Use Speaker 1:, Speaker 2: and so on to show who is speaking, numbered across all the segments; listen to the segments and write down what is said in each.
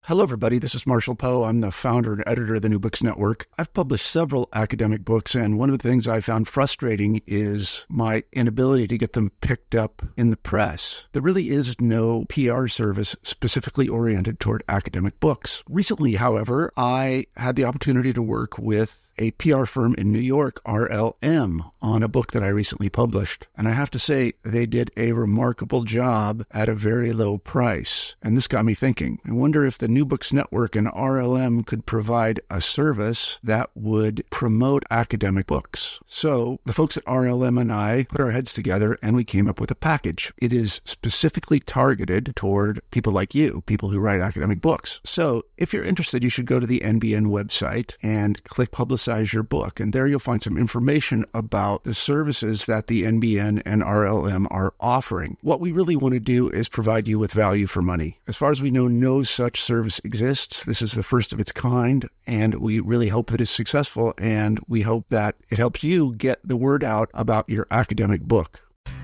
Speaker 1: Hello, everybody. This is Marshall Poe. I'm the founder and editor of the New Books Network. I've published several academic books, and one of the things I found frustrating is my inability to get them picked up in the press. There really is no PR service specifically oriented toward academic books. Recently, however, I had the opportunity to work with a PR firm in New York, RLM, on a book that I recently published. And I have to say, they did a remarkable job at a very low price. And this got me thinking. I wonder if the New Books Network and RLM could provide a service that would promote academic books. So the folks at RLM and I put our heads together and we came up with a package. It is specifically targeted toward people like you, people who write academic books. So if you're interested, you should go to the NBN website and click Publicize Your Book. And there you'll find some information about the services that the NBN and RLM are offering. What we really want to do is provide you with value for money. As far as we know, no such service exists. This is the first of its kind, and we really hope that it's successful, and we hope that it helps you get the word out about your academic book.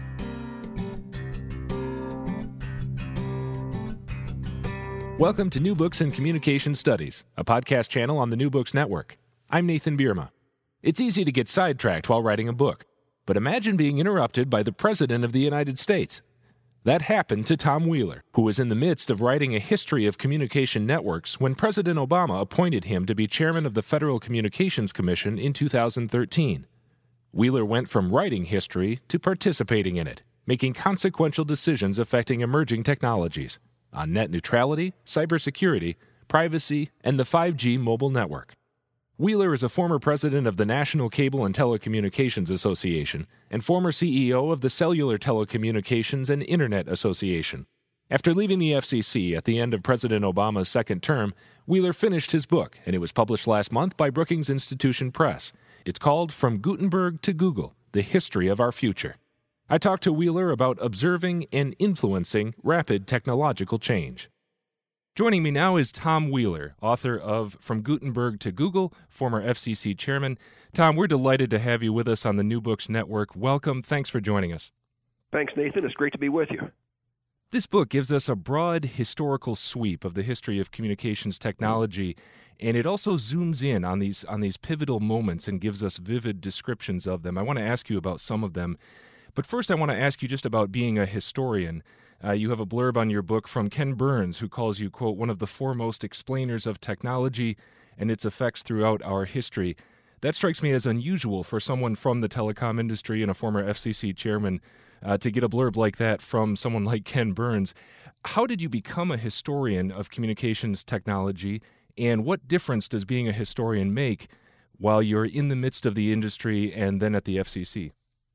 Speaker 2: Welcome to New Books in Communication Studies, a podcast channel on the New Books Network. I'm Nathan Bierma. It's easy to get sidetracked while writing a book, but imagine being interrupted by the President of the United States. That happened to Tom Wheeler, who was in the midst of writing a history of communication networks when President Obama appointed him to be chairman of the Federal Communications Commission in 2013. Wheeler went from writing history to participating in it, making consequential decisions affecting emerging technologies on net neutrality, cybersecurity, privacy, and the 5G mobile network. Wheeler is a former president of the National Cable and Telecommunications Association and former CEO of the Cellular Telecommunications and Internet Association. After leaving the FCC at the end of President Obama's second term, Wheeler finished his book, and it was published last month by Brookings Institution Press. It's called From Gutenberg to Google: The History of Our Future. I talked to Wheeler about observing and influencing rapid technological change. Joining me now is Tom Wheeler, author of From Gutenberg to Google, former FCC chairman. Tom, we're delighted to have you with us on the New Books Network. Welcome. Thanks for joining us.
Speaker 3: Thanks, Nathan. It's great to be with you.
Speaker 2: This book gives us a broad historical sweep of the history of communications technology, and it also zooms in on these pivotal moments and gives us vivid descriptions of them. I want to ask you about some of them. But first, I want to ask you just about being a historian. You have a blurb on your book from Ken Burns, who calls you, quote, one of the foremost explainers of technology and its effects throughout our history. That strikes me as unusual for someone from the telecom industry and a former FCC chairman to get a blurb like that from someone like Ken Burns. How did you become a historian of communications technology, and what difference does being a historian make while you're in the midst of the industry and then at the FCC?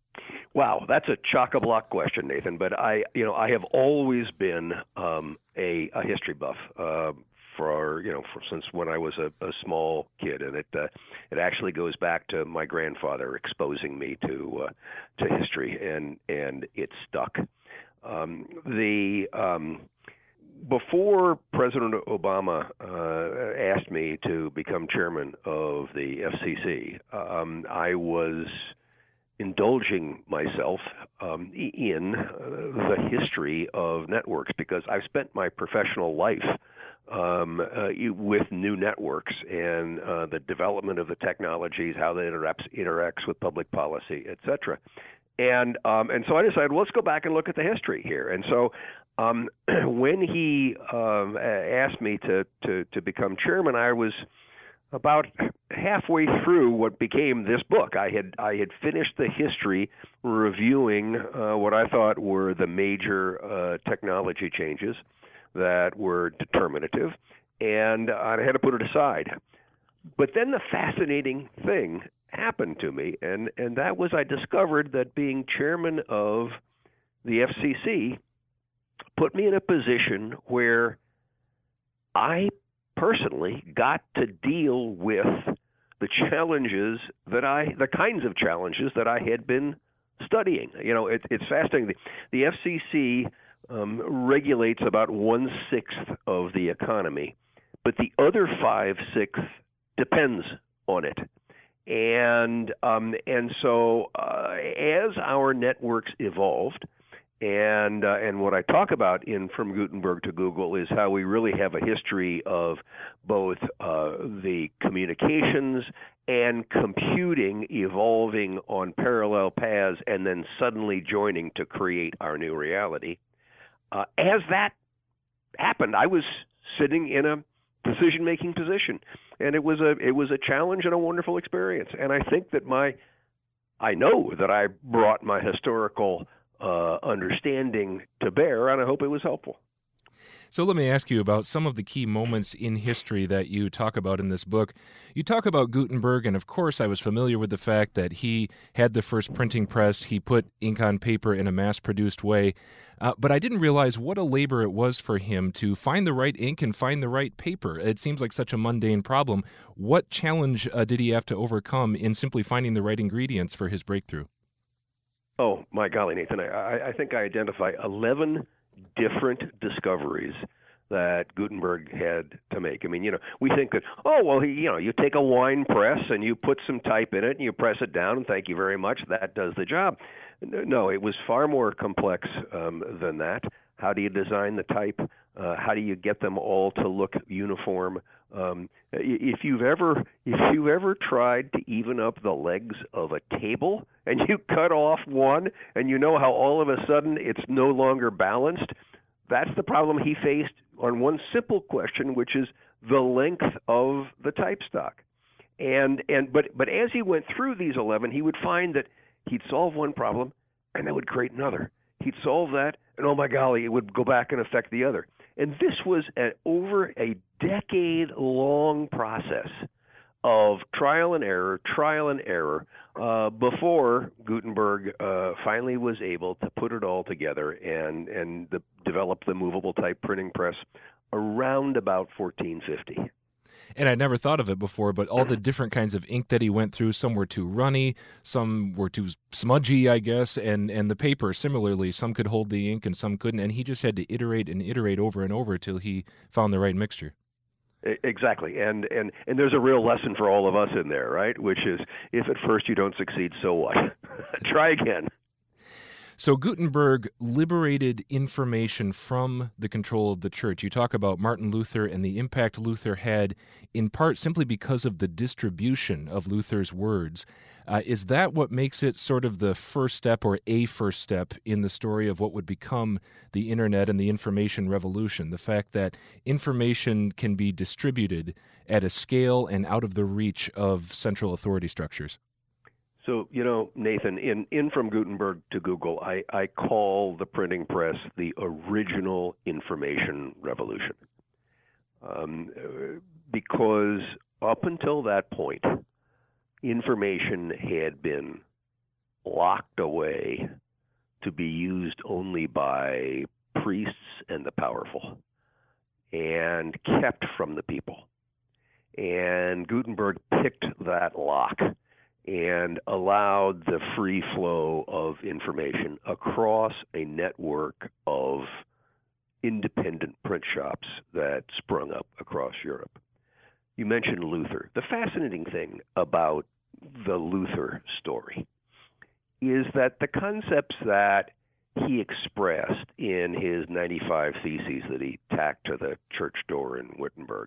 Speaker 3: Wow, that's a chock-a-block question, Nathan. But I have always been a history buff since when I was a small kid, and it actually goes back to my grandfather exposing me to history, and it stuck. Before President Obama asked me to become chairman of the FCC, I was indulging myself in the history of networks, because I've spent my professional life with new networks and the development of the technologies, how that interacts with public policy, et cetera. And so I decided, well, let's go back and look at the history here. And so when he asked me to become chairman, I was about halfway through what became this book. I had finished the history reviewing what I thought were the major technology changes that were determinative, and I had to put it aside. But then the fascinating thing happened to me, and that was I discovered that being chairman of the FCC put me in a position where I personally got to deal with the kinds of challenges that I had been studying. It's fascinating. The FCC regulates about 1/6 of the economy, but the other 5/6 depends on it. And so as our networks evolved, And what I talk about in From Gutenberg to Google is how we really have a history of both the communications and computing evolving on parallel paths and then suddenly joining to create our new reality. As that happened, I was sitting in a decision-making position, and it was a challenge and a wonderful experience. And I think that I know that I brought my historical understanding to bear, and I hope it was helpful.
Speaker 2: So let me ask you about some of the key moments in history that you talk about in this book. You talk about Gutenberg, and of course I was familiar with the fact that he had the first printing press. He put ink on paper in a mass-produced way. But I didn't realize what a labor it was for him to find the right ink and find the right paper. It seems like such a mundane problem. What challenge did he have to overcome in simply finding the right ingredients for his breakthrough?
Speaker 3: Oh, my golly, Nathan. I think I identify 11 different discoveries that Gutenberg had to make. I mean, we think that, you take a wine press and you put some type in it and you press it down and thank you very much, that does the job. No, it was far more complex than that. How do you design the type? How do you get them all to look uniform? If you've ever tried to even up the legs of a table and you cut off one and you know how all of a sudden it's no longer balanced, that's the problem he faced on one simple question, which is the length of the type stock. But as he went through these 11, he would find that he'd solve one problem and that would create another. He'd solve that, and oh my golly, it would go back and affect the other. And this was over a decade-long process of trial and error, before Gutenberg finally was able to put it all together and develop the movable type printing press around about 1450.
Speaker 2: And I'd never thought of it before, but all the different kinds of ink that he went through, some were too runny, some were too smudgy, I guess, and the paper, similarly, some could hold the ink and some couldn't, and he just had to iterate and iterate over and over till he found the right mixture.
Speaker 3: Exactly, and there's a real lesson for all of us in there, right? Which is, if at first you don't succeed, so what? Try again.
Speaker 2: So Gutenberg liberated information from the control of the church. You talk about Martin Luther and the impact Luther had, in part simply because of the distribution of Luther's words. Is that what makes it sort of the first step or a first step in the story of what would become the Internet and the information revolution? The fact that information can be distributed at a scale and out of the reach of central authority structures.
Speaker 3: So, Nathan, in From Gutenberg to Google, I call the printing press the original information revolution. Because up until that point, information had been locked away to be used only by priests and the powerful and kept from the people. And Gutenberg picked that lock and allowed the free flow of information across a network of independent print shops that sprung up across Europe. You mentioned Luther. The fascinating thing about the Luther story is that the concepts that he expressed in his 95 Theses that he tacked to the church door in Wittenberg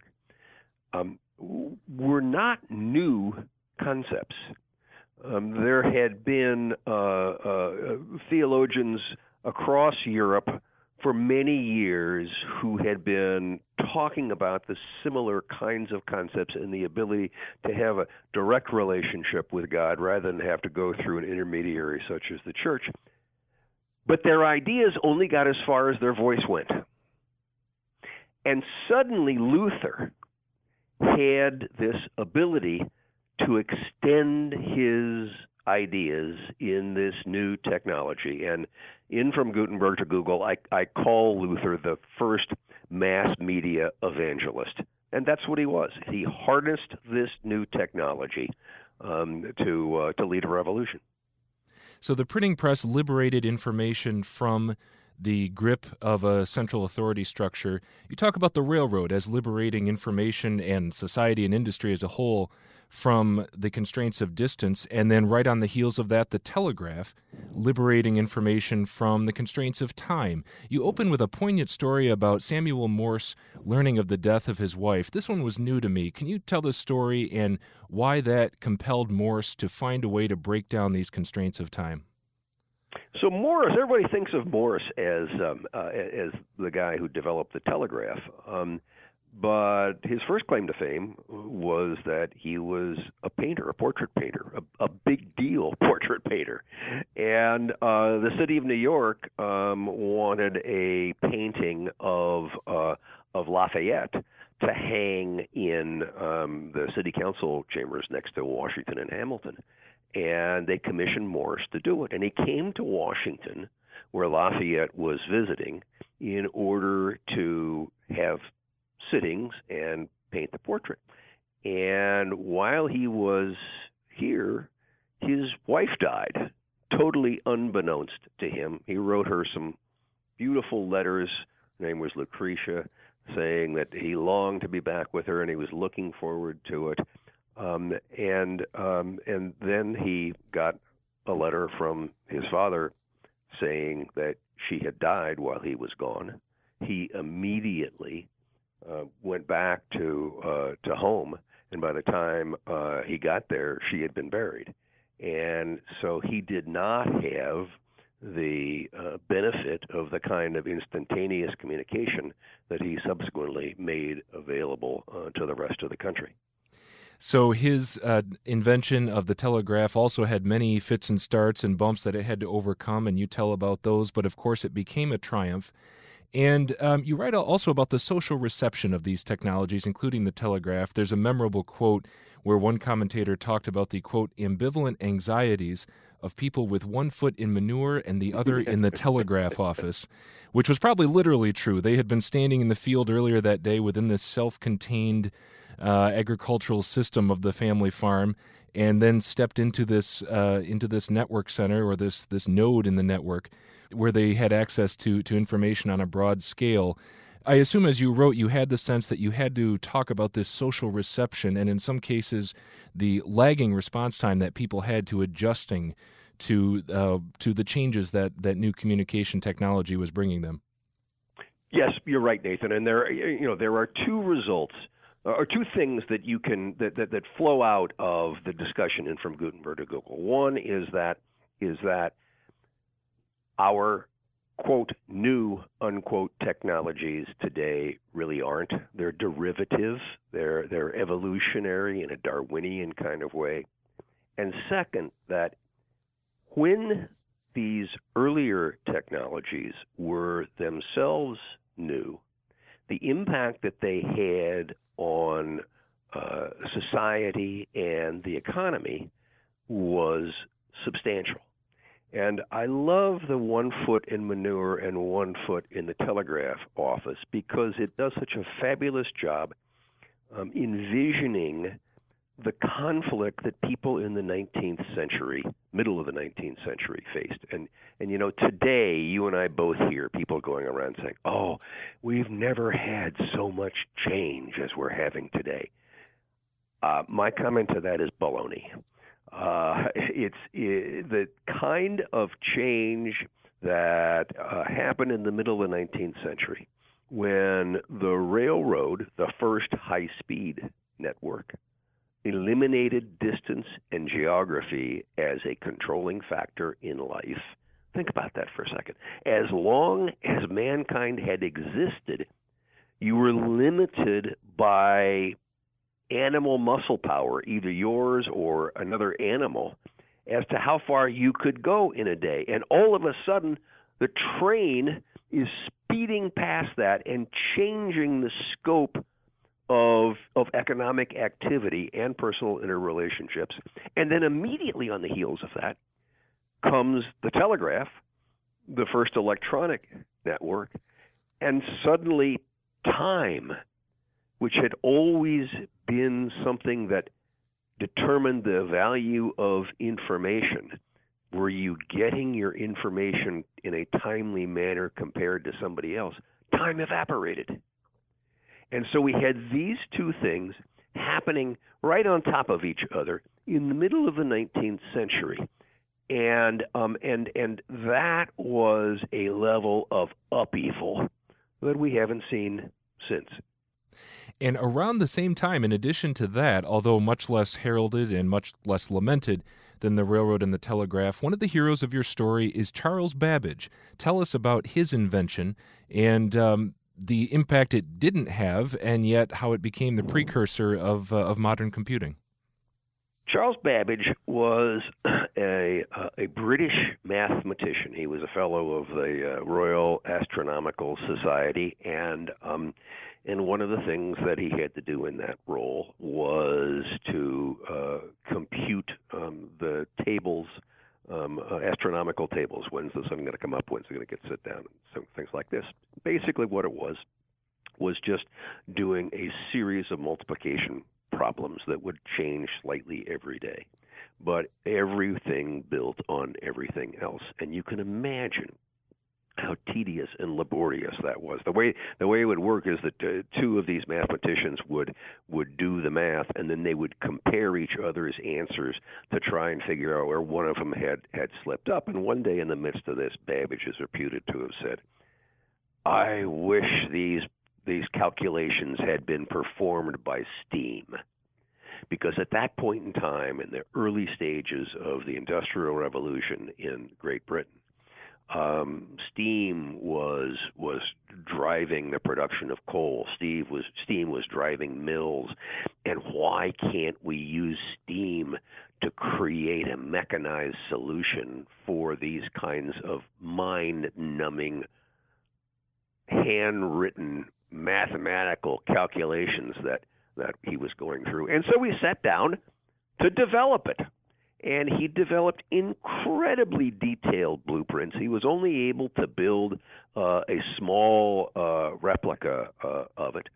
Speaker 3: were not new concepts. There had been theologians across Europe for many years who had been talking about the similar kinds of concepts and the ability to have a direct relationship with God rather than have to go through an intermediary such as the church. But their ideas only got as far as their voice went. And suddenly Luther had this ability to extend his ideas in this new technology. And in From Gutenberg to Google, I call Luther the first mass media evangelist. And that's what he was. He harnessed this new technology to lead a revolution.
Speaker 2: So the printing press liberated information from the grip of a central authority structure. You talk about the railroad as liberating information and society and industry as a whole from the constraints of distance, and then right on the heels of that, the telegraph, liberating information from the constraints of time. You open with a poignant story about Samuel Morse learning of the death of his wife. This one was new to me. Can you tell the story and why that compelled Morse to find a way to break down these constraints of time?
Speaker 3: So Morse, everybody thinks of Morse as the guy who developed the telegraph. But his first claim to fame was that he was a painter, a portrait painter, a big deal portrait painter. And the city of New York wanted a painting of Lafayette to hang in the city council chambers next to Washington and Hamilton. And they commissioned Morse to do it. And he came to Washington, where Lafayette was visiting, in order to have sittings and paint the portrait. And while he was here, his wife died, totally unbeknownst to him. He wrote her some beautiful letters. Her name was Lucretia, saying that he longed to be back with her and he was looking forward to it. And then he got a letter from his father saying that she had died while he was gone. He immediately went back to home, and by the time he got there, she had been buried. And so he did not have the benefit of the kind of instantaneous communication that he subsequently made available to the rest of the country.
Speaker 2: So his invention of the telegraph also had many fits and starts and bumps that it had to overcome, and you tell about those, but of course it became a triumph. And you write also about the social reception of these technologies, including the telegraph. There's a memorable quote where one commentator talked about the, quote, ambivalent anxieties of people with one foot in manure and the other in the telegraph office, which was probably literally true. They had been standing in the field earlier that day within this self-contained agricultural system of the family farm, and then stepped into this network center, or this node in the network, where they had access to information on a broad scale. I assume, as you wrote, you had the sense that you had to talk about this social reception, and in some cases, the lagging response time that people had to adjusting to the changes that new communication technology was bringing them.
Speaker 3: Yes, you're right, Nathan. And there are two results, or two things that you can that flow out of the discussion in From Gutenberg to Google. One is that our, quote, new, unquote, technologies today really aren't. They're derivative. They're evolutionary in a Darwinian kind of way. And second, that when these earlier technologies were themselves new, the impact that they had on society and the economy was substantial. And I love the 1 foot in manure and 1 foot in the telegraph office because it does such a fabulous job envisioning the conflict that people in the 19th century, middle of the 19th century, faced. And today, you and I both hear people going around saying, oh, we've never had so much change as we're having today. My comment to that is baloney. It's the kind of change that happened in the middle of the 19th century when the railroad, the first high-speed network, eliminated distance and geography as a controlling factor in life. Think about that for a second. As long as mankind had existed, you were limited by animal muscle power, either yours or another animal, as to how far you could go in a day. And all of a sudden, the train is speeding past that and changing the scope of economic activity and personal interrelationships. And then immediately on the heels of that comes the telegraph, the first electronic network, and suddenly time, which had always been something that determined the value of information, Were you getting your information in a timely manner compared to somebody else? Time evaporated. And so we had these two things happening right on top of each other in the middle of the 19th century. And that was a level of upheaval that we haven't seen since.
Speaker 2: And around the same time, in addition to that, although much less heralded and much less lamented than the railroad and the telegraph, one of the heroes of your story is Charles Babbage. Tell us about his invention and the impact it didn't have, and yet how it became the precursor of modern computing.
Speaker 3: Charles Babbage was a British mathematician. He was a fellow of the Royal Astronomical Society, and one of the things that he had to do in that role was to compute the tables, astronomical tables. When's the sun going to come up? When's it going to get set down? So things like this. Basically, what it was just doing a series of multiplication problems that would change slightly every day, but everything built on everything else. And you can imagine how tedious and laborious that was. The way it would work is that two of these mathematicians would do the math, and then they would compare each other's answers to try and figure out where one of them had slipped up. And one day in the midst of this, Babbage is reputed to have said, "I wish these calculations had been performed by steam." Because at that point in time, in the early stages of the Industrial Revolution in Great Britain, steam was driving the production of coal. Steam was driving mills. And why can't we use steam to create a mechanized solution for these kinds of mind-numbing, handwritten mathematical calculations that he was going through? And so we sat down to develop it. And he developed incredibly detailed blueprints. He was only able to build a small replica of it.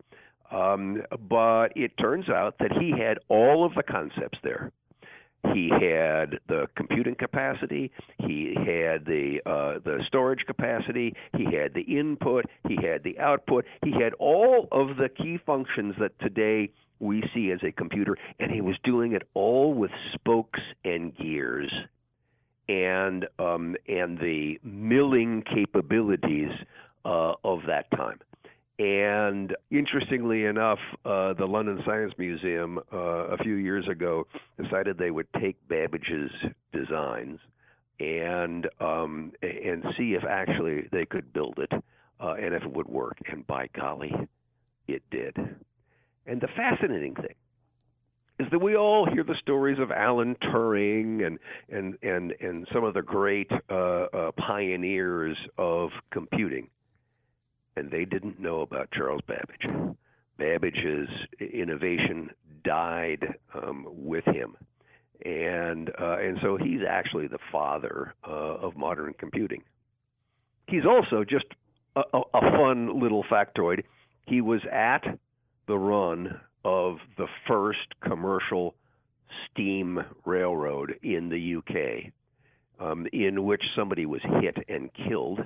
Speaker 3: But it turns out that he had all of the concepts there. He had the computing capacity, he had the storage capacity, he had the input, he had the output, he had all of the key functions that today we see as a computer, and he was doing it all with spokes and gears and the milling capabilities of that time. And interestingly enough, the London Science Museum a few years ago decided they would take Babbage's designs and see if actually they could build it and if it would work. And by golly, it did. And the fascinating thing is that we all hear the stories of Alan Turing and some of the great pioneers of computing. And they didn't know about Charles Babbage. Babbage's innovation died with him, and so he's actually the father of modern computing. He's also just a fun little factoid. He was at the run of the first commercial steam railroad in the UK, in which somebody was hit and killed.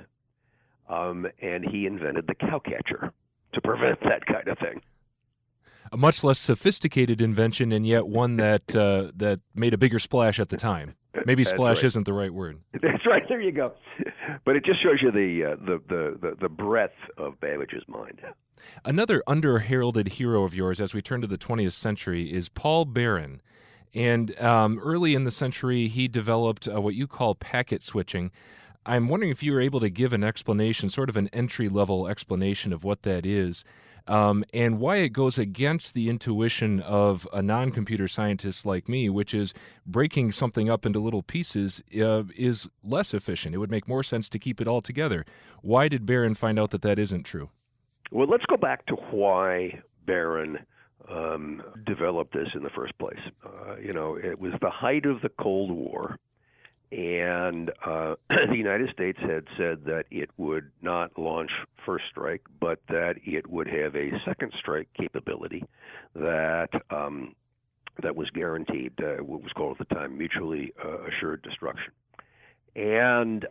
Speaker 3: And he invented the cowcatcher to prevent that kind of thing.
Speaker 2: A much less sophisticated invention, and yet one that made a bigger splash at the time. Maybe splash
Speaker 3: right.
Speaker 2: Isn't the right word.
Speaker 3: That's right. There you go. But it just shows you the breadth of Babbage's mind.
Speaker 2: Another under-heralded hero of yours, as we turn to the 20th century, is Paul Barron. And early in the century, he developed what you call packet switching. I'm wondering if you were able to give an explanation, sort of an entry-level explanation of what that is, and why it goes against the intuition of a non-computer scientist like me, which is breaking something up into little pieces is less efficient. It would make more sense to keep it all together. Why did Barron find out that isn't true?
Speaker 3: Well, let's go back to why Barron developed this in the first place. It was the height of the Cold War. And the United States had said that it would not launch first strike, but that it would have a second strike capability that was guaranteed, what was called at the time mutually assured destruction. And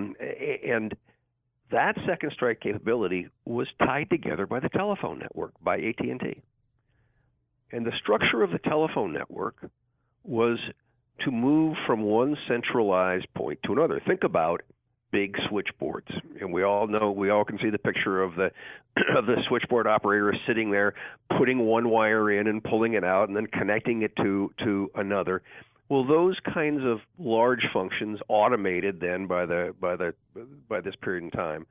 Speaker 3: that second strike capability was tied together by the telephone network, by AT&T. And the structure of the telephone network was to move from one centralized point to another. Think about big switchboards, and we all can see the picture of the switchboard operator sitting there, putting one wire in and pulling it out, and then connecting it to another. Well, those kinds of large functions, automated then by this period in time,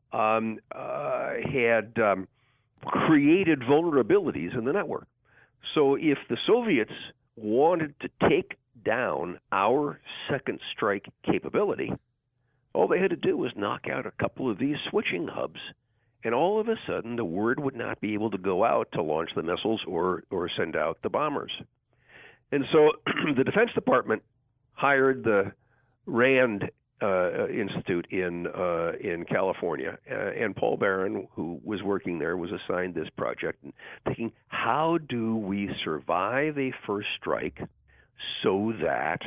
Speaker 3: had created vulnerabilities in the network. So if the Soviets wanted to take down our second strike capability, all they had to do was knock out a couple of these switching hubs, and all of a sudden the word would not be able to go out to launch the missiles or send out the bombers. And so the Defense Department hired the RAND Institute in California, and Paul Barron, who was working there, was assigned this project, and thinking, how do we survive a first strike so that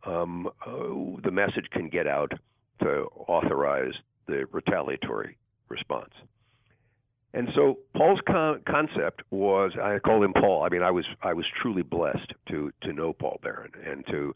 Speaker 3: the message can get out to authorize the retaliatory response? And so Paul's concept was, I call him Paul. I mean, I was truly blessed to know Paul Barron and to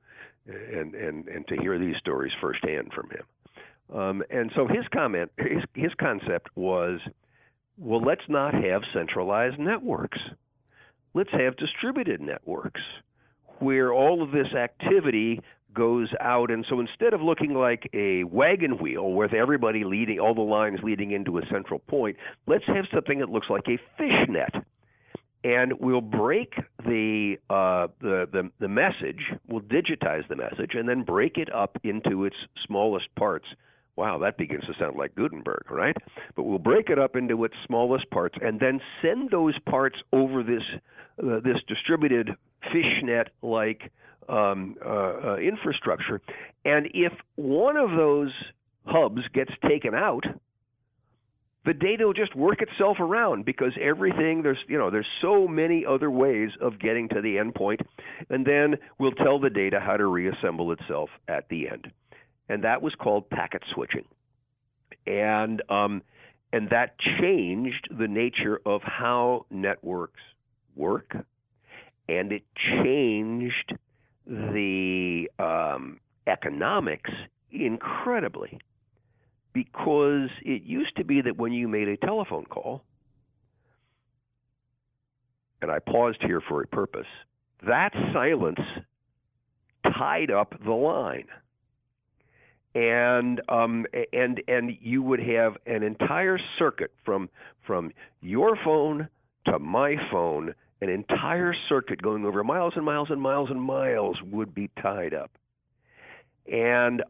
Speaker 3: hear these stories firsthand from him. And so his concept was, well, let's not have centralized networks. Let's have distributed networks where all of this activity goes out. And so instead of looking like a wagon wheel with everybody leading, all the lines leading into a central point, let's have something that looks like a fishnet. And we'll break the message, we'll digitize the message, and then break it up into its smallest parts. Wow, that begins to sound like Gutenberg, right? But we'll break it up into its smallest parts and then send those parts over this distributed fishnet-like infrastructure. And if one of those hubs gets taken out, the data will just work itself around, because everything, there's so many other ways of getting to the endpoint, and then we'll tell the data how to reassemble itself at the end. And that was called packet switching. And that changed the nature of how networks work, and it changed the economics incredibly. Because it used to be that when you made a telephone call, and I paused here for a purpose, that silence tied up the line. And you would have an entire circuit from your phone to my phone, an entire circuit going over miles and miles and miles and miles would be tied up. And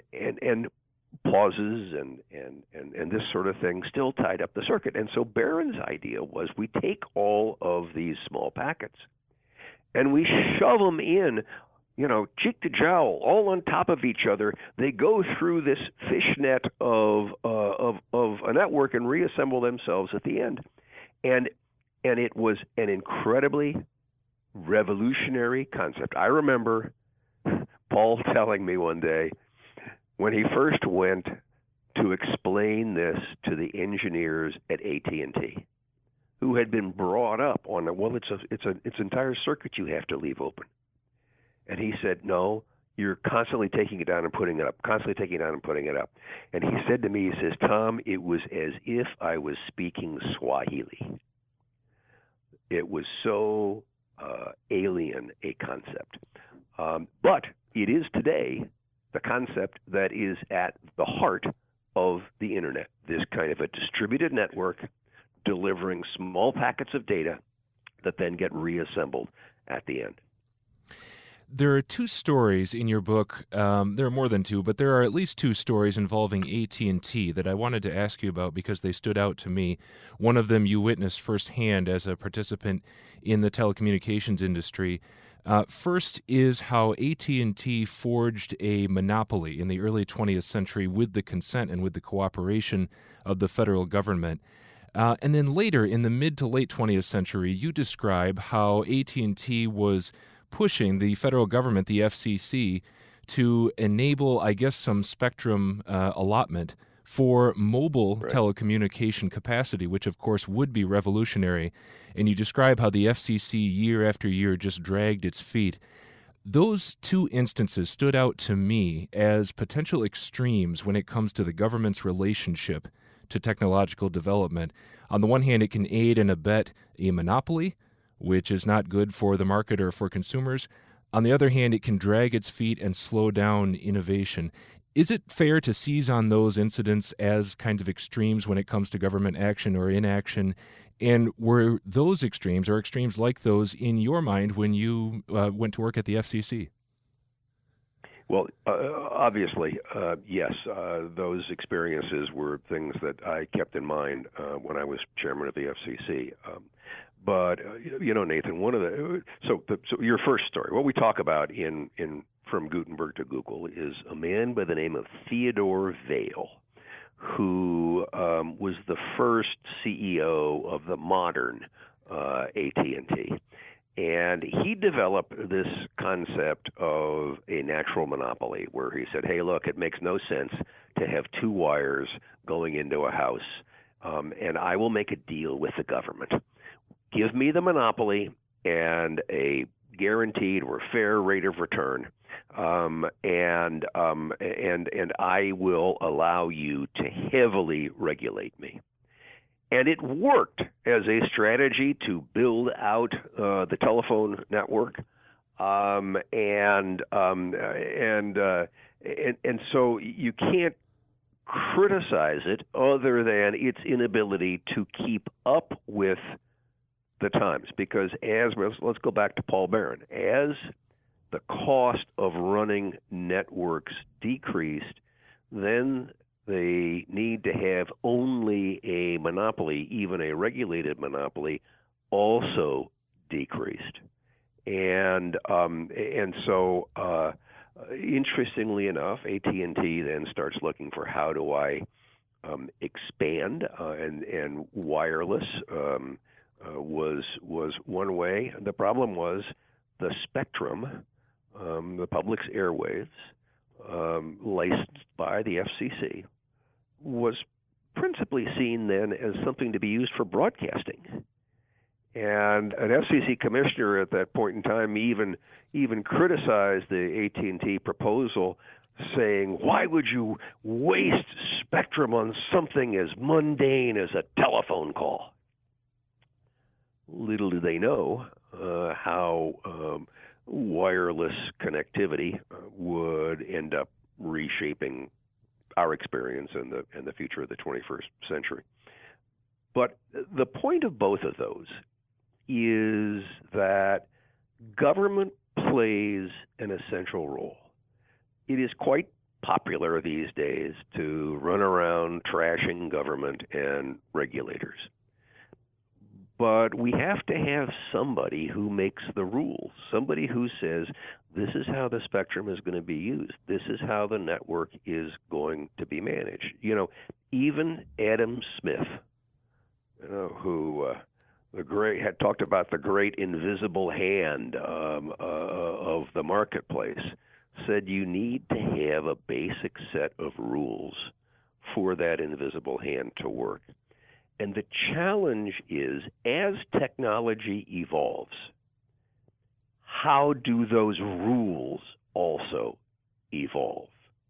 Speaker 3: pauses and this sort of thing still tied up the circuit. And so Barron's idea was, we take all of these small packets and we shove them in, cheek to jowl, all on top of each other. They go through this fishnet of a network and reassemble themselves at the end. And it was an incredibly revolutionary concept. I remember Paul telling me one day, when he first went to explain this to the engineers at AT&T, who had been brought up on, it's an entire circuit you have to leave open. And he said, no, you're constantly taking it down and putting it up, constantly taking it down and putting it up. And he said to me, he says, Tom, it was as if I was speaking Swahili. It was so alien a concept. But it is today the concept that is at the heart of the internet, this kind of a distributed network delivering small packets of data that then get reassembled at the end.
Speaker 2: There are two stories in your book. There are more than two, but there are at least two stories involving AT&T that I wanted to ask you about because they stood out to me. One of them you witnessed firsthand as a participant in the telecommunications industry. First is how AT&T forged a monopoly in the early 20th century with the consent and with the cooperation of the federal government. And then later, in the mid to late 20th century, you describe how AT&T was pushing the federal government, the FCC, to enable, I guess, some spectrum allotment for mobile telecommunication capacity, which of course would be revolutionary. And you describe how the FCC year after year just dragged its feet. Those two instances stood out to me as potential extremes when it comes to the government's relationship to technological development. On the one hand, it can aid and abet a monopoly, which is not good for the market or for consumers. On the other hand, it can drag its feet and slow down innovation. Is it fair to seize on those incidents as kinds of extremes when it comes to government action or inaction? And were those extremes or extremes like those in your mind when you went to work at the FCC?
Speaker 3: Well, obviously, yes. Those experiences were things that I kept in mind when I was chairman of the FCC. But Nathan, so your first story, what we talk about in From Gutenberg to Google is a man by the name of Theodore Vail, who was the first CEO of the modern AT&T. And he developed this concept of a natural monopoly where he said, hey, look, it makes no sense to have two wires going into a house, and I will make a deal with the government. Give me the monopoly and a guaranteed or fair rate of return, and I will allow you to heavily regulate me. And it worked as a strategy to build out the telephone network, and so you can't criticize it other than its inability to keep up with the times. Because let's go back to Paul Barron, as the cost of running networks decreased, then the need to have only a monopoly, even a regulated monopoly, also decreased. And so, interestingly enough, AT&T then starts looking for how do I expand, and wireless was one way. The problem was the spectrum, the public's airwaves, licensed by the FCC, was principally seen then as something to be used for broadcasting. And an FCC commissioner at that point in time even criticized the AT&T proposal, saying, why would you waste spectrum on something as mundane as a telephone call? Little did they know how wireless connectivity would end up reshaping our experience and the future of the 21st century. But the point of both of those is that government plays an essential role. It is quite popular these days to run around trashing government and regulators. But we have to have somebody who makes the rules, somebody who says, this is how the spectrum is going to be used. This is how the network is going to be managed. Even Adam Smith, who had talked about the great invisible hand of the marketplace, said you need to have a basic set of rules for that invisible hand to work. And the challenge is, as technology evolves, how do those rules also evolve?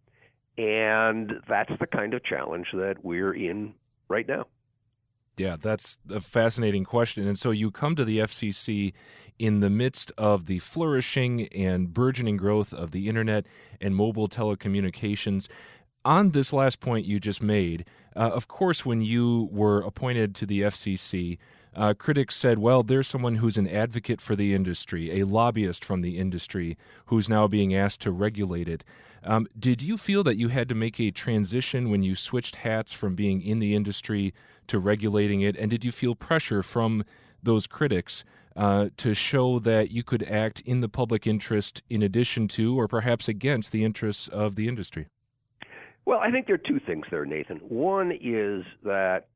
Speaker 3: And that's the kind of challenge that we're in right now.
Speaker 2: Yeah, that's a fascinating question. And so you come to the FCC in the midst of the flourishing and burgeoning growth of the internet and mobile telecommunications. On this last point you just made, of course, when you were appointed to the FCC, critics said, well, there's someone who's an advocate for the industry, a lobbyist from the industry, who's now being asked to regulate it. Did you feel that you had to make a transition when you switched hats from being in the industry to regulating it? And did you feel pressure from those critics to show that you could act in the public interest in addition to or perhaps against the interests of the industry?
Speaker 3: Well, I think there are two things there, Nathan. One is that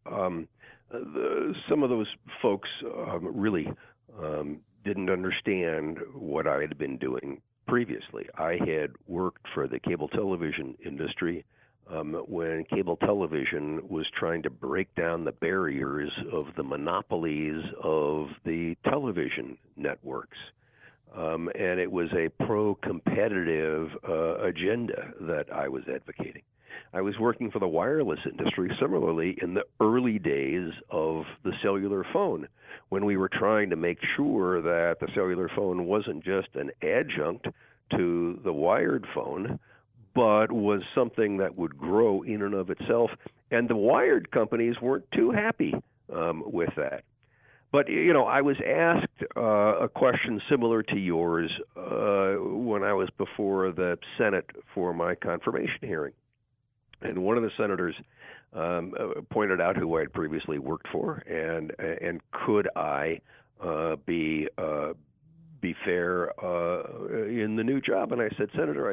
Speaker 3: some of those folks really didn't understand what I had been doing previously. I had worked for the cable television industry when cable television was trying to break down the barriers of the monopolies of the television networks. And it was a pro-competitive agenda that I was advocating. I was working for the wireless industry similarly in the early days of the cellular phone, when we were trying to make sure that the cellular phone wasn't just an adjunct to the wired phone, but was something that would grow in and of itself. And the wired companies weren't too happy with that. But, I was asked a question similar to yours when I was before the Senate for my confirmation hearing. And one of the senators pointed out who I had previously worked for, and could I be fair in the new job? And I said, Senator,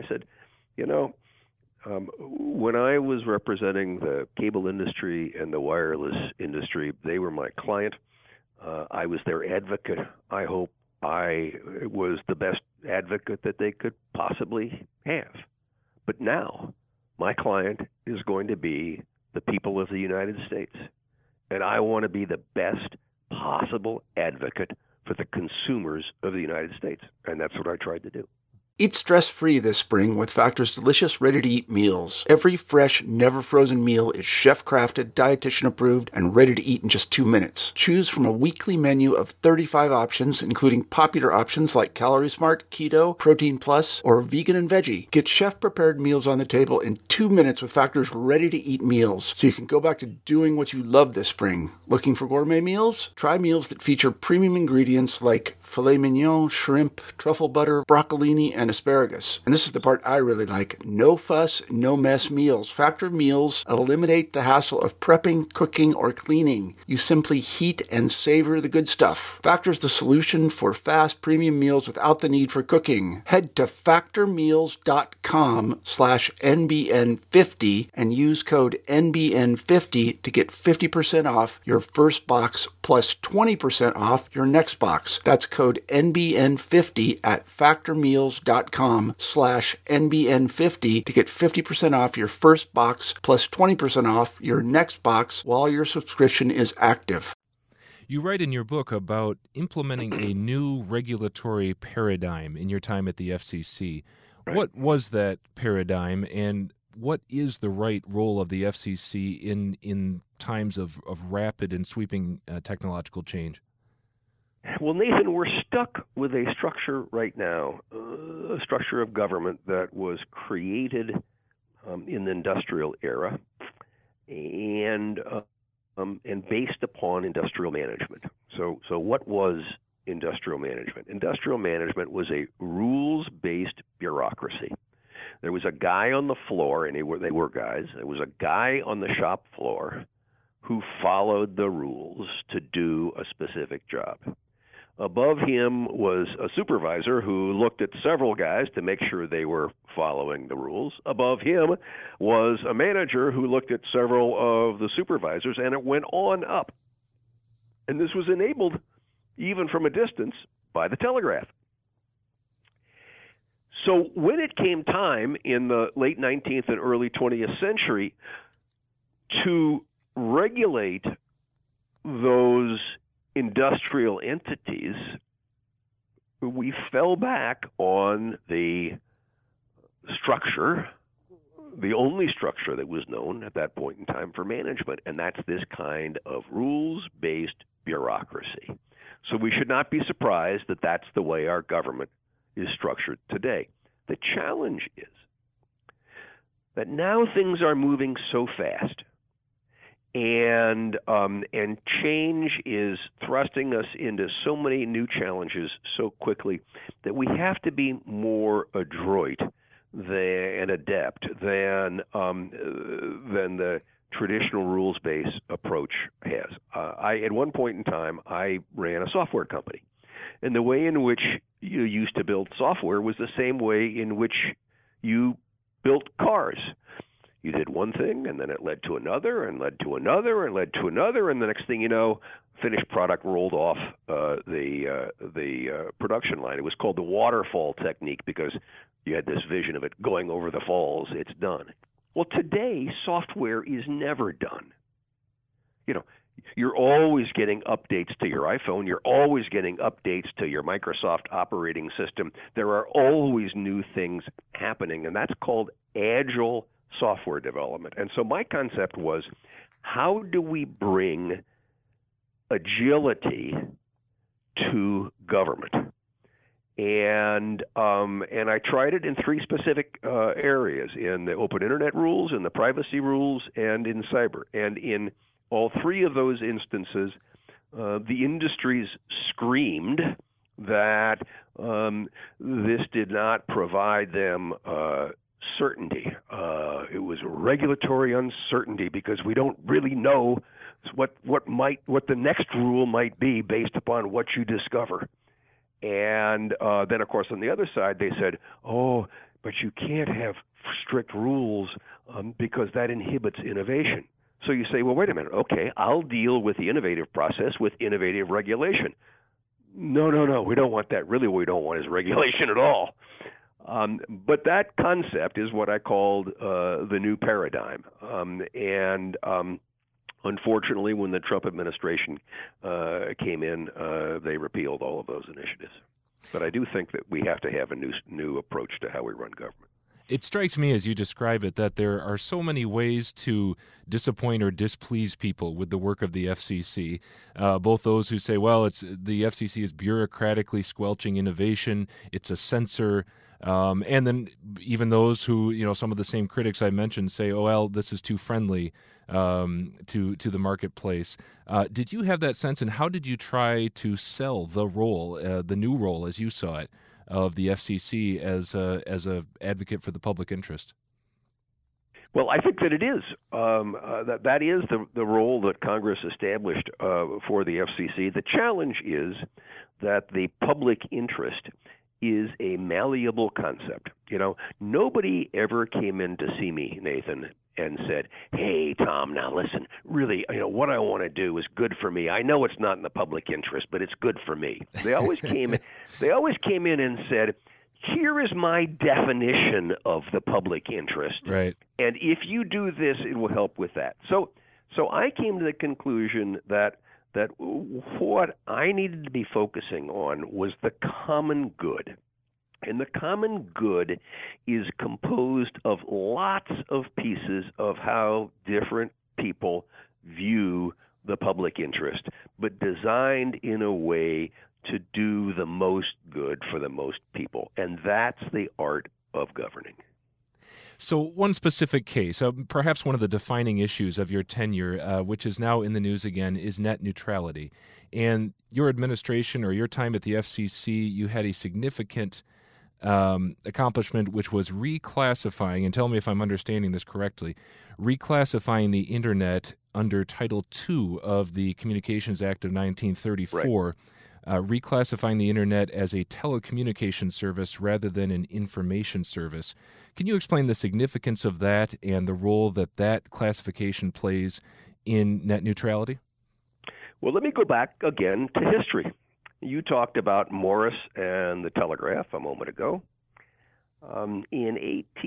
Speaker 3: when I was representing the cable industry and the wireless industry, they were my client. I was their advocate. I hope I was the best advocate that they could possibly have. But now, my client is going to be the people of the United States, and I want to be the best possible advocate for the consumers of the United States, and that's what I tried to do.
Speaker 1: Eat stress-free this spring with Factor's delicious, ready-to-eat meals. Every fresh, never-frozen meal is chef-crafted, dietitian-approved, and ready to eat in just 2 minutes. Choose from a weekly menu of 35 options, including popular options like Calorie Smart, Keto, Protein Plus, or Vegan and Veggie. Get chef-prepared meals on the table in 2 minutes with Factor's ready-to-eat meals, so you can go back to doing what you love this spring. Looking for gourmet meals? Try meals that feature premium ingredients like filet mignon, shrimp, truffle butter, broccolini, and asparagus. And this is the part I really like. No fuss, no mess meals. Factor meals eliminate the hassle of prepping, cooking, or cleaning. You simply heat and savor the good stuff. Factor's the solution for fast premium meals without the need for cooking. Head to factormeals.com/NBN50 and use code NBN50 to get 50% off your first box plus 20% off your next box. That's code NBN50 at factormeals.com/NBN50 to get 50% off your first box plus 20% off your next box while your subscription is active.
Speaker 2: You write in your book about implementing a new regulatory paradigm in your time at the FCC.
Speaker 3: Right.
Speaker 2: What was that paradigm, and what is the right role of the FCC in times of rapid and sweeping technological change?
Speaker 3: Well, Nathan, we're stuck with a structure right now, a structure of government that was created in the industrial era and based upon industrial management. So what was industrial management? Industrial management was a rules-based bureaucracy. There was a guy on the floor, and they were guys. There was a guy on the shop floor who followed the rules to do a specific job. Above him was a supervisor who looked at several guys to make sure they were following the rules. Above him was a manager who looked at several of the supervisors, and it went on up. And this was enabled, even from a distance, by the telegraph. So when it came time in the late 19th and early 20th century to regulate those industrial entities, we fell back on the structure, the only structure that was known at that point in time for management, and that's this kind of rules-based bureaucracy. So we should not be surprised that that's the way our government is structured today. The challenge is that now things are moving so fast, and change is thrusting us into so many new challenges so quickly that we have to be more adroit and adept than the traditional rules-based approach has. At one point in time, I ran a software company, and the way in which you used to build software was the same way in which you built cars. You did one thing, and then it led to another, and led to another, and led to another, and the next thing you know, finished product rolled off the production line. It was called the waterfall technique because you had this vision of it going over the falls. It's done. Well, today, software is never done. You're always getting updates to your iPhone. You're always getting updates to your Microsoft operating system. There are always new things happening, and that's called agile software development. And so my concept was, how do we bring agility to government? And I tried it in three specific areas: in the open internet rules, in the privacy rules, and in cyber. And in all three of those instances, the industries screamed that this did not provide them certainty. It was regulatory uncertainty because we don't really know what the next rule might be based upon what you discover. And then, of course, on the other side, they said, "Oh, but you can't have strict rules because that inhibits innovation." So you say, well, wait a minute. Okay, I'll deal with the innovative process with innovative regulation. No. We don't want that. Really, what we don't want is regulation at all. But that concept is what I called the new paradigm. Unfortunately, when the Trump administration came in, they repealed all of those initiatives. But I do think that we have to have a new approach to how we run government.
Speaker 2: It strikes me as you describe it that there are so many ways to disappoint or displease people with the work of the FCC, both those who say, well, the FCC is bureaucratically squelching innovation, it's a censor, and then even those who, some of the same critics I mentioned say, oh, well, this is too friendly to the marketplace. Did you have that sense, and how did you try to sell the role, the new role as you saw it, of the FCC as a advocate for the public interest?
Speaker 3: Well, I think that it is. That is the role that Congress established for the FCC. The challenge is that the public interest is a malleable concept. Nobody ever came in to see me, Nathan, and said, "Hey, Tom, now listen, really, what I want to do is good for me. I know it's not in the public interest, but it's good for me." They always came in and said, "Here is my definition of the public interest.
Speaker 2: Right.
Speaker 3: And if you do this, it will help with that." So I came to the conclusion that what I needed to be focusing on was the common good. And the common good is composed of lots of pieces of how different people view the public interest, but designed in a way to do the most good for the most people. And that's the art of governing.
Speaker 2: So one specific case, perhaps one of the defining issues of your tenure, which is now in the news again, is net neutrality. And your administration or your time at the FCC, you had a significant accomplishment, which was reclassifying, and tell me if I'm understanding this correctly, reclassifying the Internet under Title II of the Communications Act of 1934, right. Reclassifying the Internet as a telecommunication service rather than an information service. Can you explain the significance of that and the role that classification plays in net neutrality?
Speaker 3: Well, let me go back again to history. You talked about Morse and the telegraph a moment ago. In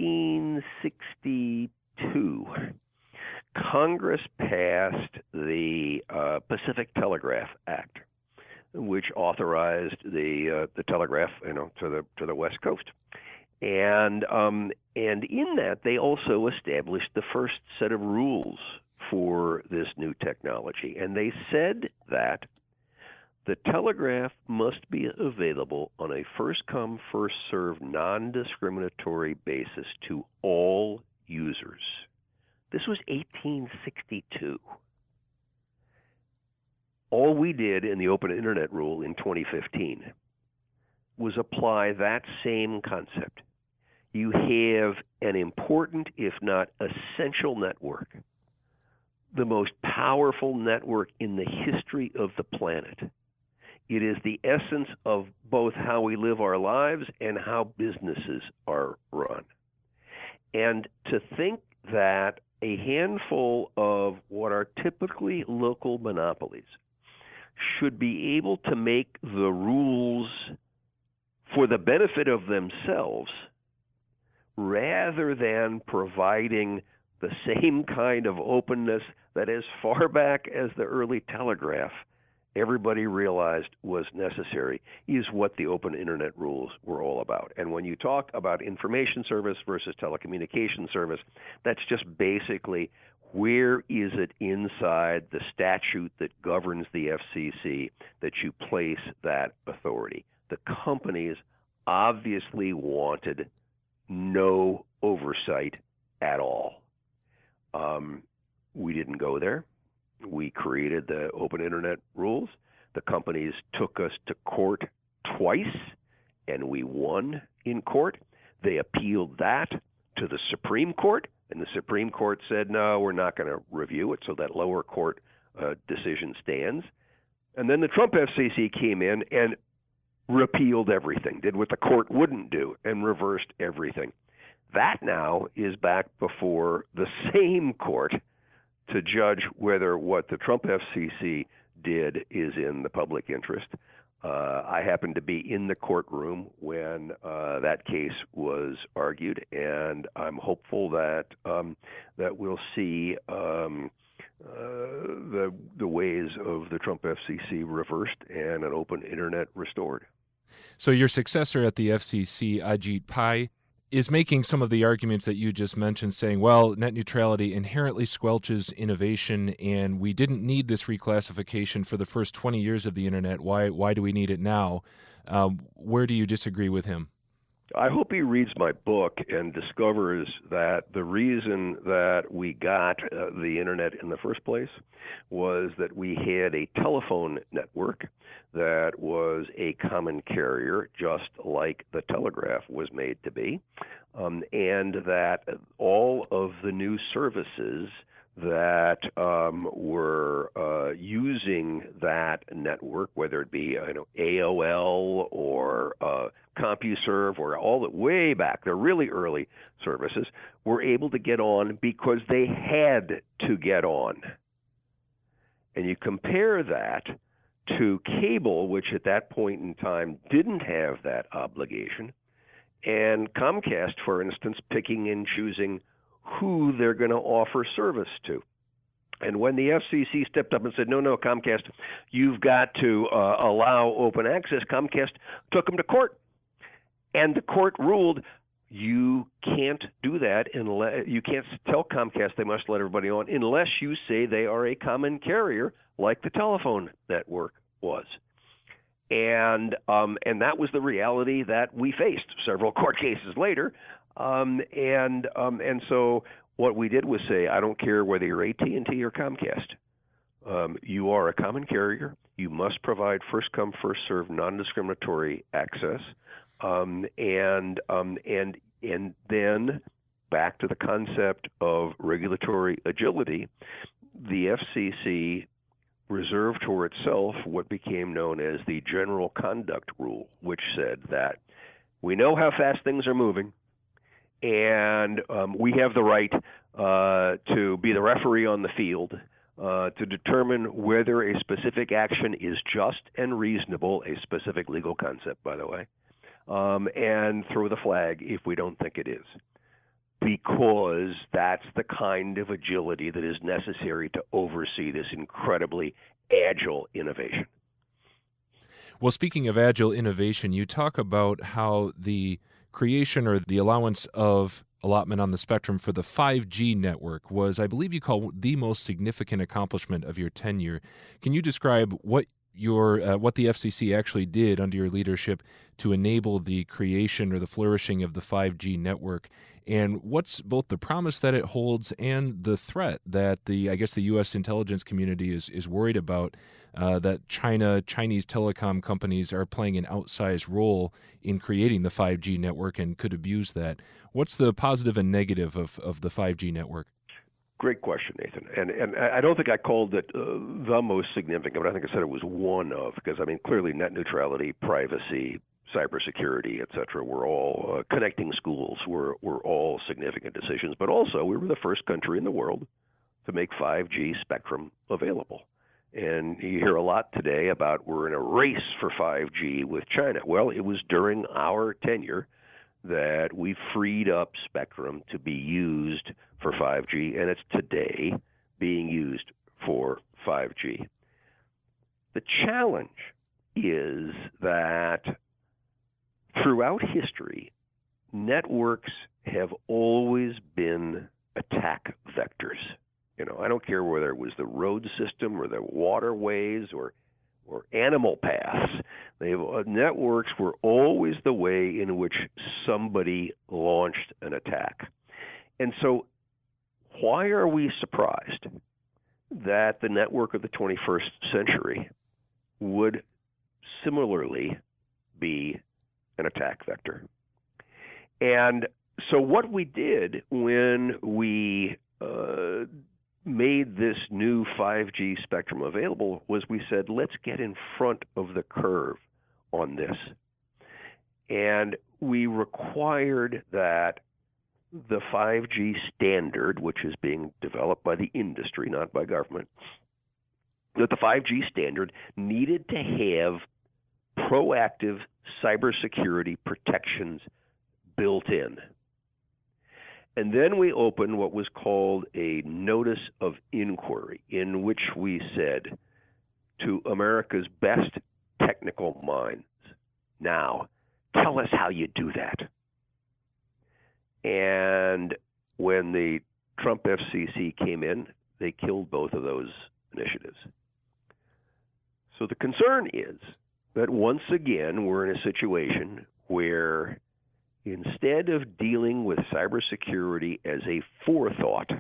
Speaker 3: 1862, Congress passed the Pacific Telegraph Act, which authorized the telegraph, to the West Coast, and in that they also established the first set of rules for this new technology, and they said that the telegraph must be available on a first-come, first-served, non-discriminatory basis to all users. This was 1862. All we did in the Open Internet Rule in 2015 was apply that same concept. You have an important, if not essential network, the most powerful network in the history of the planet. It is the essence of both how we live our lives and how businesses are run. And to think that a handful of what are typically local monopolies should be able to make the rules for the benefit of themselves rather than providing the same kind of openness that as far back as the early telegraph everybody realized was necessary, is what the open internet rules were all about. And when you talk about information service versus telecommunication service, that's just basically where is it inside the statute that governs the FCC that you place that authority. The companies obviously wanted no oversight at all. We didn't go there. We created the open internet rules. The companies took us to court twice, and we won in court. They appealed that to the Supreme Court, and the Supreme Court said, no, we're not going to review it, so that lower court decision stands. And then the Trump FCC came in and repealed everything, did what the court wouldn't do, and reversed everything. That now is back before the same court to judge whether what the Trump FCC did is in the public interest. I happened to be in the courtroom when that case was argued, and I'm hopeful that that we'll see the ways of the Trump FCC reversed and an open internet restored.
Speaker 2: So your successor at the FCC, Ajit Pai, is making some of the arguments that you just mentioned, saying, well, net neutrality inherently squelches innovation, and we didn't need this reclassification for the first 20 years of the Internet. Why do we need it now? Where do you disagree with him?
Speaker 3: I hope he reads my book and discovers that the reason that we got the Internet in the first place was that we had a telephone network that was a common carrier, just like the telegraph was made to be, and that all of the new services that were using that network, whether it be AOL or CompuServe or all the way back, the really early services, were able to get on because they had to get on. And you compare that to cable, which at that point in time didn't have that obligation, and Comcast, for instance, picking and choosing who they're going to offer service to. And when the FCC stepped up and said, no, Comcast, you've got to allow open access, Comcast took them to court. And the court ruled you can't do that unless you can't tell Comcast they must let everybody on unless you say they are a common carrier like the telephone network was. And that was the reality that we faced several court cases later. And so what we did was say, I don't care whether you're AT&T or Comcast. You are a common carrier. You must provide first come, first served, non-discriminatory access. And then back to the concept of regulatory agility, the FCC reserved for itself what became known as the General Conduct Rule, which said that we know how fast things are moving, and we have the right to be the referee on the field to determine whether a specific action is just and reasonable, a specific legal concept, by the way, and throw the flag if we don't think it is, because that's the kind of agility that is necessary to oversee this incredibly agile innovation.
Speaker 2: Well, speaking of agile innovation, you talk about how the creation or the allowance of allotment on the spectrum for the 5G network was, I believe you call, the most significant accomplishment of your tenure. Can you describe what the FCC actually did under your leadership to enable the creation or the flourishing of the 5G network, and what's both the promise that it holds and the threat that the U.S. intelligence community is worried about, that Chinese telecom companies are playing an outsized role in creating the 5G network and could abuse that? What's the positive and negative of the 5G network?
Speaker 3: Great question, Nathan. And I don't think I called it the most significant, but I think I said it was one of, because, clearly net neutrality, privacy, cybersecurity, et cetera, were all connecting schools were all significant decisions. But also, we were the first country in the world to make 5G spectrum available. And you hear a lot today about we're in a race for 5G with China. Well, it was during our tenure that we freed up spectrum to be used for 5G, and it's today being used for 5G. The challenge is that throughout history, networks have always been attack vectors. I don't care whether it was the road system or the waterways or animal paths. Networks were always the way in which somebody launched an attack. And so why are we surprised that the network of the 21st century would similarly be an attack vector? And so what we did when we made this new 5G spectrum available was we said, let's get in front of the curve on this. And we required that the 5G standard, which is being developed by the industry, not by government, that the 5G standard needed to have proactive cybersecurity protections built in. And then we opened what was called a notice of inquiry, in which we said to America's best technical minds, now, tell us how you do that. And when the Trump FCC came in, they killed both of those initiatives. So the concern is that once again, we're in a situation where instead of dealing with cybersecurity as a forethought,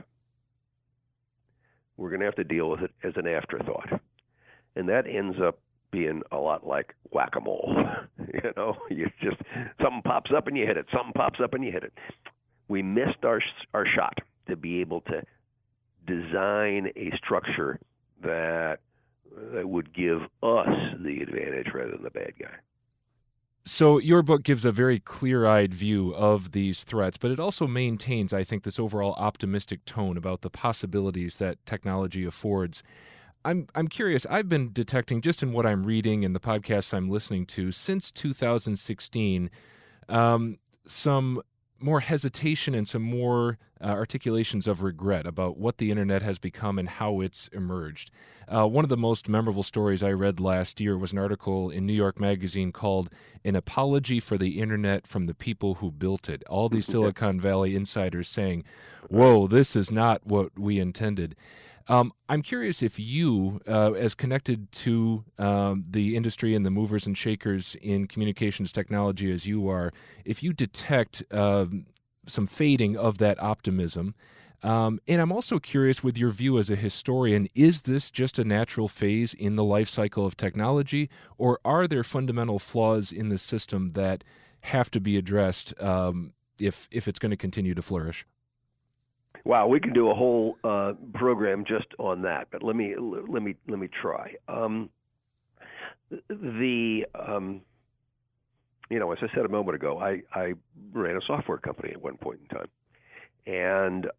Speaker 3: we're going to have to deal with it as an afterthought. And that ends up being a lot like whack-a-mole. You just, something pops up and you hit it. Something pops up and you hit it. We missed our shot to be able to design a structure that would give us the advantage rather than the bad guy.
Speaker 2: So your book gives a very clear-eyed view of these threats, but it also maintains, I think, this overall optimistic tone about the possibilities that technology affords. I'm curious, I've been detecting just in what I'm reading and the podcasts I'm listening to since 2016, some more hesitation and some more articulations of regret about what the internet has become and how it's emerged. One of the most memorable stories I read last year was an article in New York Magazine called "An Apology for the Internet from the People Who Built It." All these Silicon Valley insiders saying, whoa, this is not what we intended. I'm curious if you, as connected to the industry and the movers and shakers in communications technology as you are, if you detect some fading of that optimism. And I'm also curious with your view as a historian, is this just a natural phase in the life cycle of technology, or are there fundamental flaws in the system that have to be addressed if it's going to continue to flourish?
Speaker 3: Wow, we can do a whole program just on that, but let me try. As I said a moment ago, I ran a software company at one point in time, and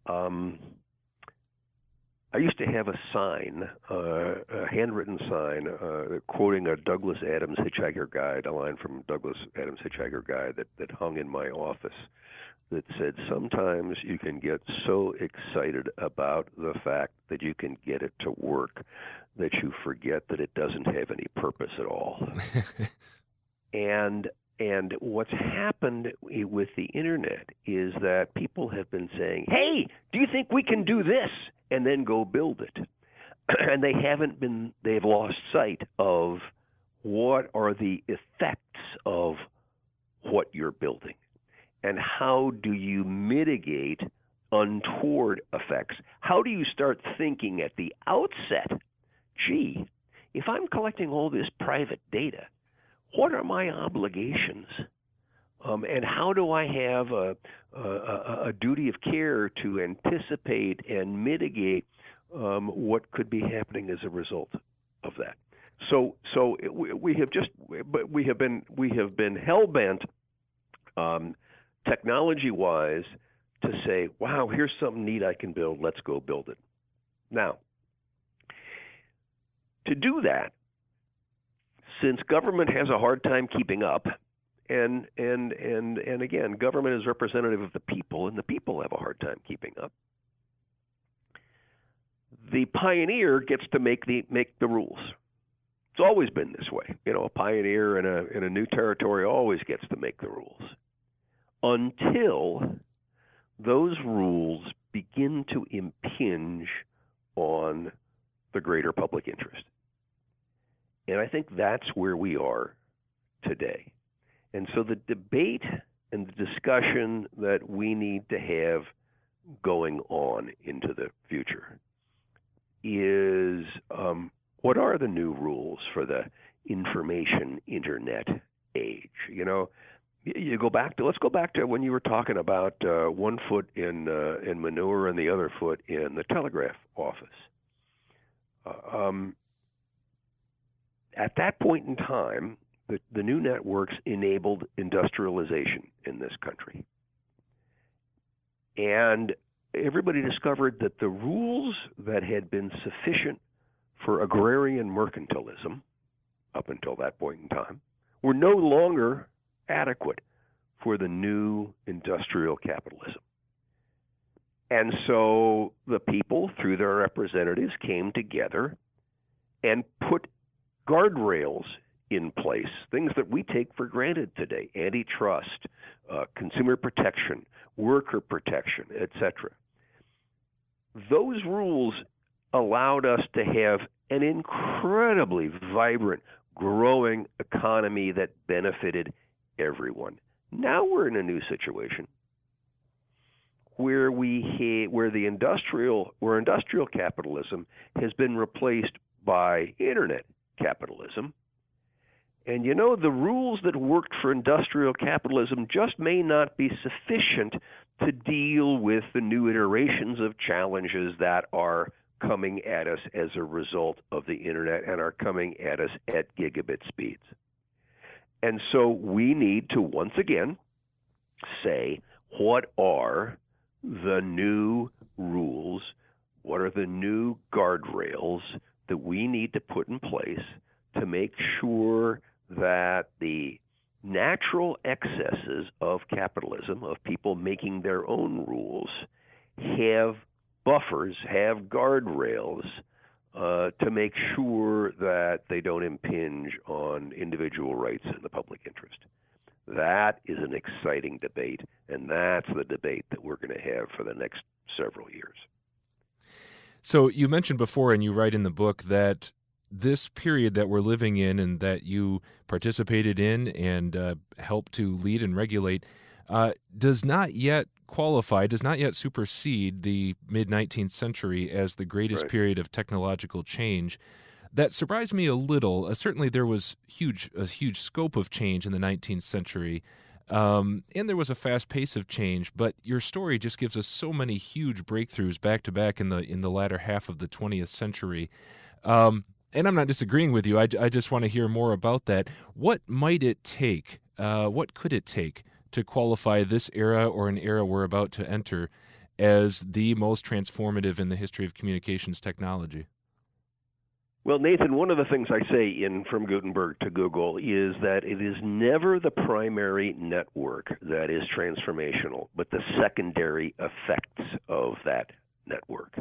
Speaker 3: I used to have a sign, a handwritten sign, quoting a Douglas Adams Hitchhiker Guide, a line from Douglas Adams Hitchhiker Guide that hung in my office, that said, sometimes you can get so excited about the fact that you can get it to work that you forget that it doesn't have any purpose at all. And what's happened with the internet is that people have been saying, hey, do you think we can do this? And then go build it. And they've lost sight of what are the effects of what you're building. And how do you mitigate untoward effects? How do you start thinking at the outset, gee, if I'm collecting all this private data, what are my obligations? And how do I have a duty of care to anticipate and mitigate what could be happening as a result of that? So we have been hell-bent, technology-wise, to say, wow, here's something neat I can build. Let's go build it. Now, to do that, since government has a hard time keeping up, and again, government is representative of the people, and the people have a hard time keeping up, the pioneer gets to make the rules. It's always been this way. A pioneer in a new territory always gets to make the rules until those rules begin to impinge on the greater public interest. And I think that's where we are today. And so the debate and the discussion that we need to have going on into the future is what are the new rules for the information internet age? Let's go back to when you were talking about 1 foot in manure and the other foot in the telegraph office. At that point in time, the new networks enabled industrialization in this country. And everybody discovered that the rules that had been sufficient for agrarian mercantilism up until that point in time were no longer adequate for the new industrial capitalism. And so the people, through their representatives, came together and put guardrails in place, things that we take for granted today: antitrust, consumer protection, worker protection, etc. Those rules allowed us to have an incredibly vibrant, growing economy that benefited everyone. Now we're in a new situation where industrial capitalism has been replaced by internet capitalism. And the rules that worked for industrial capitalism just may not be sufficient to deal with the new iterations of challenges that are coming at us as a result of the internet and are coming at us at gigabit speeds. And so we need to once again say, what are the new rules? What are the new guardrails that we need to put in place to make sure that the natural excesses of capitalism, of people making their own rules, have buffers, have guardrails to make sure that they don't impinge on individual rights and the public interest? That is an exciting debate, and that's the debate that we're going to have for the next several years.
Speaker 2: So you mentioned before, and you write in the book, that this period that we're living in and that you participated in and helped to lead and regulate does not yet supersede the mid-19th century as the greatest period of technological change. That surprised me a little. Certainly there was a huge scope of change in the 19th century, and there was a fast pace of change, but your story just gives us so many huge breakthroughs back-to-back in the latter half of the 20th century. And I'm not disagreeing with you. I just want to hear more about that. What might it take? What could it take to qualify this era or an era we're about to enter as the most transformative in the history of communications technology?
Speaker 3: Well, Nathan, one of the things I say in From Gutenberg to Google is that it is never the primary network that is transformational, but the secondary effects of that network.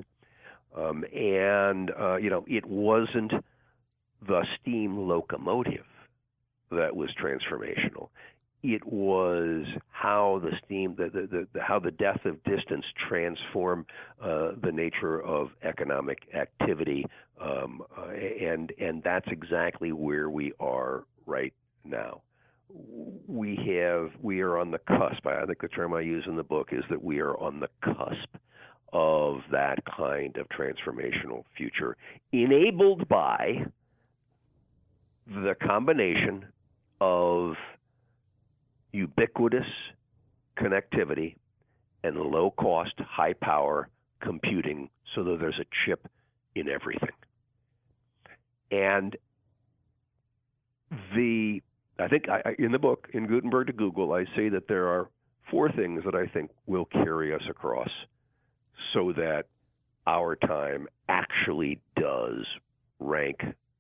Speaker 3: It wasn't the steam locomotive that was transformational. It was how how the death of distance transformed the nature of economic activity, and that's exactly where we are right now. We are on the cusp. I think the term I use in the book is that we are on the cusp of that kind of transformational future, enabled by the combination of ubiquitous connectivity and low-cost, high-power computing, so that there's a chip in everything. And I think in the book, in Gutenberg to Google, I say that there are 4 things that I think will carry us across so that our time actually does rank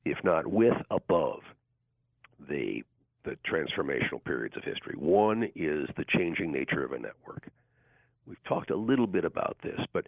Speaker 3: if not with, above the transformational periods of history. One is the changing nature of a network. We've talked a little bit about this, but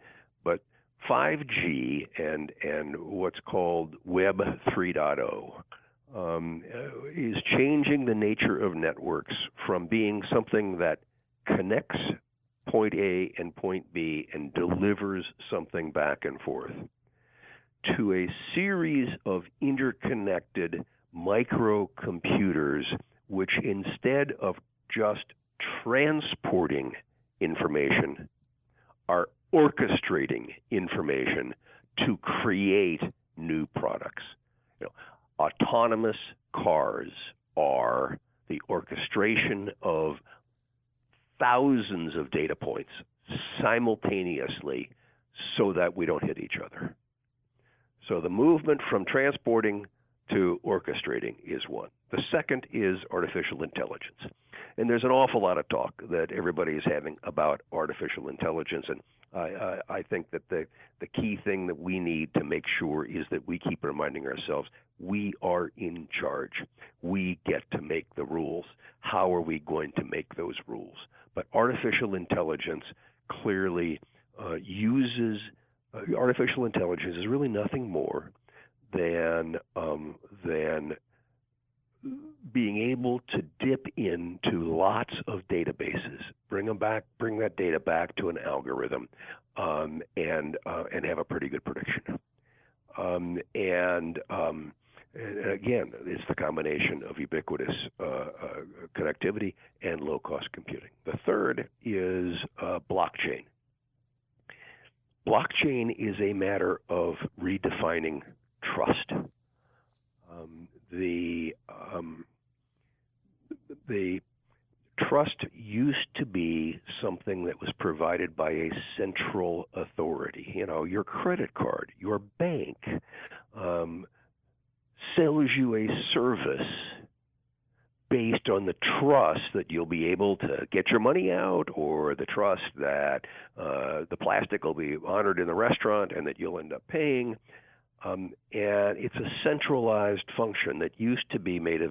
Speaker 3: 5G and what's called Web 3.0 is changing the nature of networks from being something that connects point A and point B and delivers something back and forth to a series of interconnected microcomputers, which instead of just transporting information are orchestrating information to create new products. Autonomous cars are the orchestration of thousands of data points simultaneously so that we don't hit each other. So the movement from transporting to orchestrating is one. The second is artificial intelligence. And there's an awful lot of talk that everybody is having about artificial intelligence. And I think that the key thing that we need to make sure is that we keep reminding ourselves we are in charge. We get to make the rules. How are we going to make those rules? But artificial intelligence clearly artificial intelligence is really nothing more than being able to dip into lots of databases, bring that data back to an algorithm, and have a pretty good prediction. And again, it's the combination of ubiquitous connectivity and low-cost computing. The third is blockchain. Blockchain is a matter of redefining trust. The trust used to be something that was provided by a central authority. Your credit card, your bank sells you a service based on the trust that you'll be able to get your money out, or the trust that the plastic will be honored in the restaurant and that you'll end up paying. And it's a centralized function that used to be made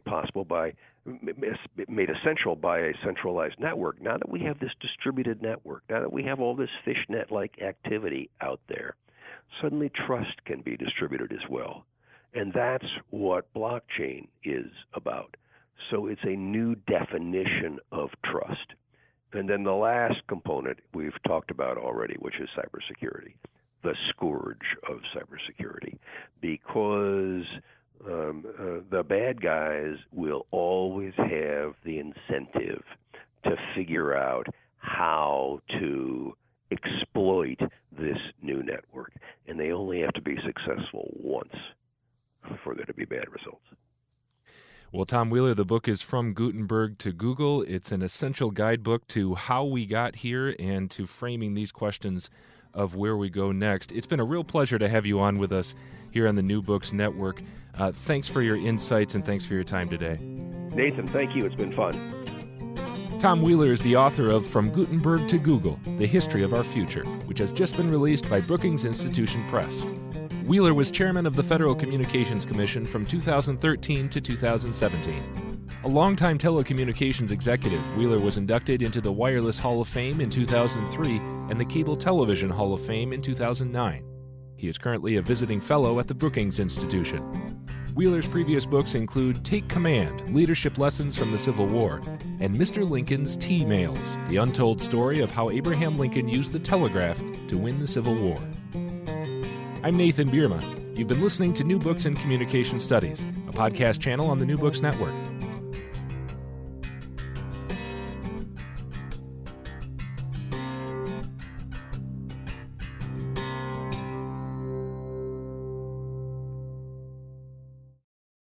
Speaker 3: essential by a centralized network. Now that we have this distributed network, now that we have all this fishnet-like activity out there, suddenly trust can be distributed as well. And that's what blockchain is about. So it's a new definition of trust. And then the last component we've talked about already, which is cybersecurity, the scourge of cybersecurity, because the bad guys will always have the incentive to figure out how to exploit this new network. And they only have to be successful once for there to be bad results.
Speaker 2: Well, Tom Wheeler, the book is From Gutenberg to Google. It's an essential guidebook to how we got here and to framing these questions of where we go next. It's been a real pleasure to have you on with us here on the New Books Network. Thanks for your insights and thanks for your time today.
Speaker 3: Nathan, thank you. It's been fun.
Speaker 2: Tom Wheeler is the author of From Gutenberg to Google, The History of Our Future, which has just been released by Brookings Institution Press. Wheeler was chairman of the Federal Communications Commission from 2013 to 2017. A longtime telecommunications executive, Wheeler was inducted into the Wireless Hall of Fame in 2003 and the Cable Television Hall of Fame in 2009. He is currently a visiting fellow at the Brookings Institution. Wheeler's previous books include Take Command, Leadership Lessons from the Civil War, and Mr. Lincoln's T-Mails, the untold story of how Abraham Lincoln used the telegraph to win the Civil War. I'm Nathan Bierma. You've been listening to New Books in Communication Studies, a podcast channel on the New Books Network.